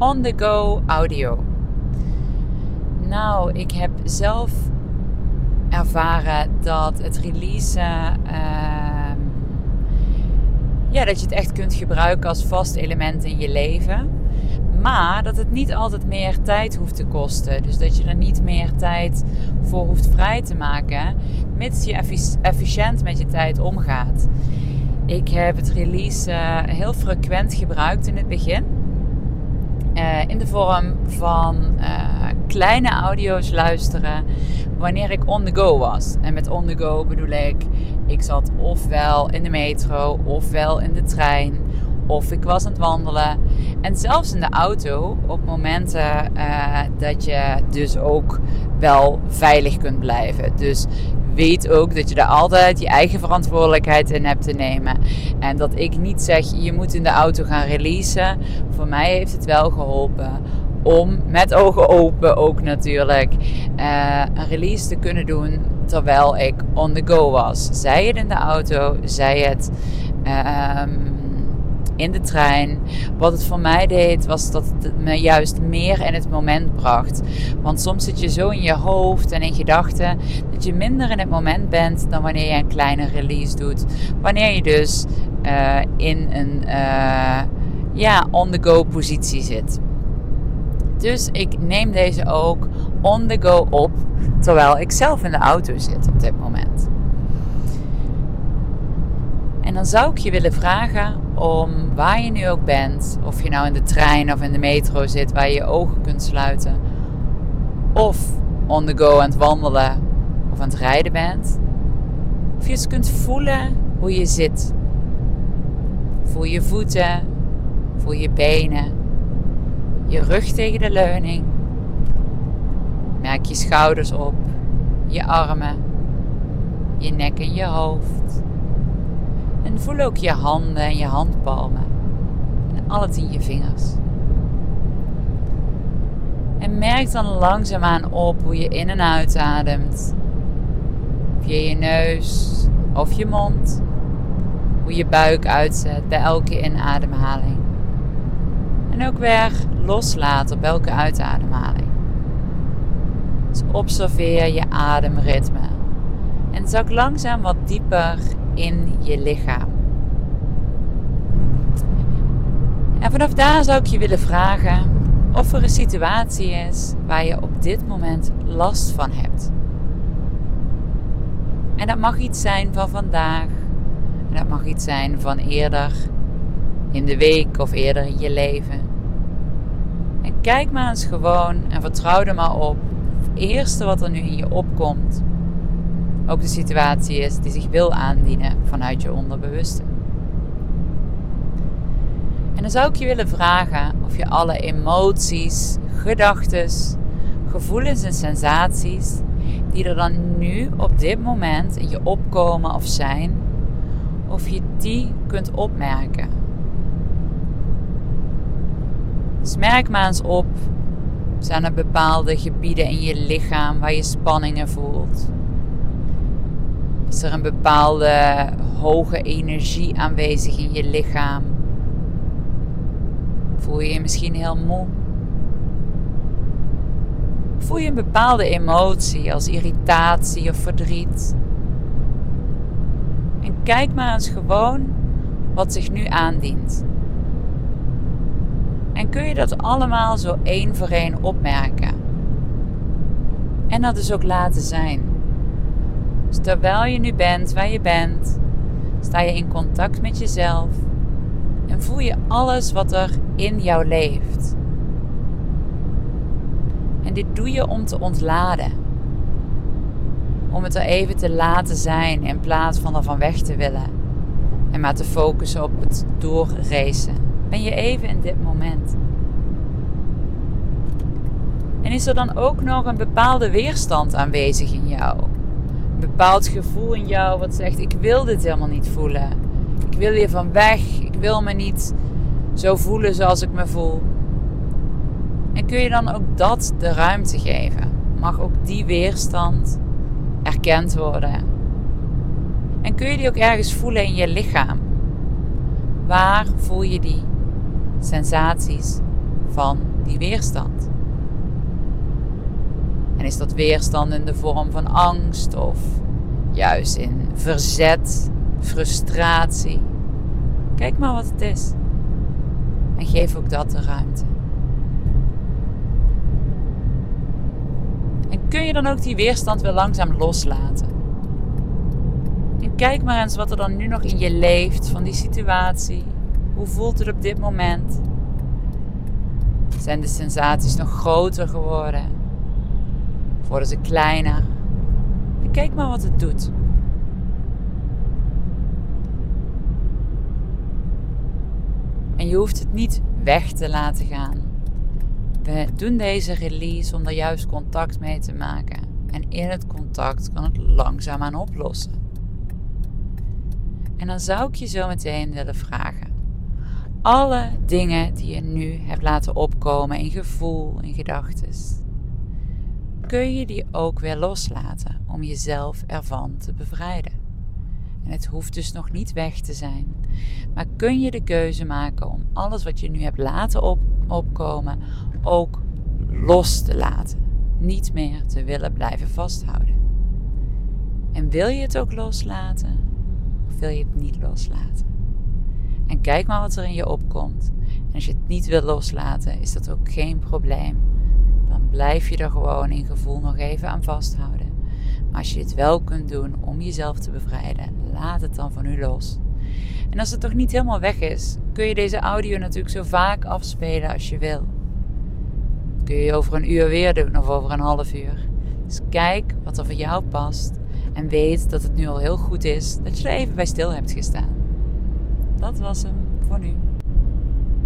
on-the-go audio. Nou, ik heb zelf ervaren dat het releasen, dat je het echt kunt gebruiken als vast element in je leven. Maar dat het niet altijd meer tijd hoeft te kosten. Dus dat je er niet meer tijd voor hoeft vrij te maken, mits je efficiënt met je tijd omgaat. Ik heb het release heel frequent gebruikt in het begin. In de vorm van kleine audio's luisteren wanneer ik on the go was. En met on the go bedoel ik zat ofwel in de metro, ofwel in de trein, of ik was aan het wandelen. En zelfs in de auto op momenten dat je dus ook wel veilig kunt blijven. Dus weet ook dat je er altijd je eigen verantwoordelijkheid in hebt te nemen. En dat ik niet zeg, je moet in de auto gaan releasen. Voor mij heeft het wel geholpen om met ogen open ook natuurlijk een release te kunnen doen terwijl ik on the go was. Zij het in de auto, zij het in de trein. Wat het voor mij deed, was dat het me juist meer in het moment bracht. Want soms zit je zo in je hoofd en in gedachten dat je minder in het moment bent dan wanneer je een kleine release doet. Wanneer je dus in een on-the-go positie zit. Dus ik neem deze ook on the go op, terwijl ik zelf in de auto zit op dit moment. En dan zou ik je willen vragen om waar je nu ook bent, of je nou in de trein of in de metro zit waar je je ogen kunt sluiten, of on the go aan het wandelen of aan het rijden bent, of je eens kunt voelen hoe je zit. Voel je voeten, voel je benen, je rug tegen de leuning. Merk je schouders op, je armen, je nek en je hoofd. En voel ook je handen en je handpalmen. En alle 10 je vingers. En merk dan langzaamaan op hoe je in en uitademt. Via je neus of je mond. Hoe je buik uitzet bij elke inademhaling. En ook weer loslaat op elke uitademhaling. Dus observeer je ademritme. En zak langzaam wat dieper in je lichaam. En vanaf daar zou ik je willen vragen of er een situatie is waar je op dit moment last van hebt. En dat mag iets zijn van vandaag. En dat mag iets zijn van eerder in de week of eerder in je leven. En kijk maar eens gewoon en vertrouw er maar op. Het eerste wat er nu in je opkomt ook de situatie is die zich wil aandienen vanuit je onderbewuste. En dan zou ik je willen vragen of je alle emoties, gedachtes, gevoelens en sensaties die er dan nu op dit moment in je opkomen of zijn, of je die kunt opmerken. Dus merk maar eens op, zijn er bepaalde gebieden in je lichaam waar je spanningen voelt? Is er een bepaalde hoge energie aanwezig in je lichaam? Voel je je misschien heel moe? Voel je een bepaalde emotie als irritatie of verdriet? En kijk maar eens gewoon wat zich nu aandient. En kun je dat allemaal zo 1 voor 1 opmerken? En dat dus ook laten zijn. Dus terwijl je nu bent waar je bent, sta je in contact met jezelf en voel je alles wat er in jou leeft. En dit doe je om te ontladen. Om het er even te laten zijn in plaats van ervan weg te willen. En maar te focussen op het doorracen. Ben je even in dit moment. En is er dan ook nog een bepaalde weerstand aanwezig in jou? Een bepaald gevoel in jou wat zegt, ik wil dit helemaal niet voelen. Ik wil hier van weg. Ik wil me niet zo voelen zoals ik me voel. En kun je dan ook dat de ruimte geven? Mag ook die weerstand erkend worden? En kun je die ook ergens voelen in je lichaam? Waar voel je die sensaties van die weerstand. En is dat weerstand in de vorm van angst of juist in verzet, frustratie? Kijk maar wat het is. En geef ook dat de ruimte. En kun je dan ook die weerstand weer langzaam loslaten? En kijk maar eens wat er dan nu nog in je leeft van die situatie. Hoe voelt het op dit moment? Zijn de sensaties nog groter geworden? Of worden ze kleiner? En kijk maar wat het doet. En je hoeft het niet weg te laten gaan. We doen deze release om er juist contact mee te maken. En in het contact kan het langzaamaan oplossen. En dan zou ik je zo meteen willen vragen. Alle dingen die je nu hebt laten opkomen in gevoel, in gedachten. Kun je die ook weer loslaten om jezelf ervan te bevrijden. En het hoeft dus nog niet weg te zijn. Maar kun je de keuze maken om alles wat je nu hebt laten opkomen ook los te laten. Niet meer te willen blijven vasthouden. En wil je het ook loslaten? Of wil je het niet loslaten? En kijk maar wat er in je opkomt. En als je het niet wil loslaten, is dat ook geen probleem. Dan blijf je er gewoon in gevoel nog even aan vasthouden. Maar als je het wel kunt doen om jezelf te bevrijden, laat het dan van u los. En als het toch niet helemaal weg is, kun je deze audio natuurlijk zo vaak afspelen als je wil. Dat kun je over een uur weer doen of over een half uur. Dus kijk wat er voor jou past en weet dat het nu al heel goed is dat je er even bij stil hebt gestaan. Dat was hem voor nu.